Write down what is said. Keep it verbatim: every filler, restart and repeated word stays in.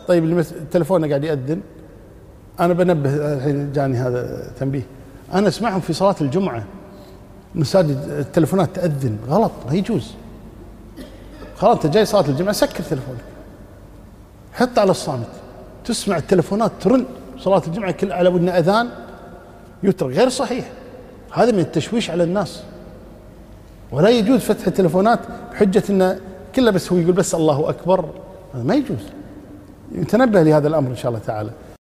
طيب التلفون قاعد يأذن، أنا بنبه الحين جاني هذا تنبيه، أنا أسمعهم في صلاة الجمعة مساجد التلفونات تأذن، غلط، ما يجوز. خلاص أنت جاي صلاة الجمعة سكر تلفونك، حط على الصامت، تسمع التلفونات ترن صلاة الجمعة كل على ودنا أذان يترك، غير صحيح، هذا من التشويش على الناس. ولا يجوز فتح التلفونات بحجة إنه كله بس هو يقول بس الله أكبر، هذا ما يجوز. نتنبه لهذا الأمر إن شاء الله تعالى.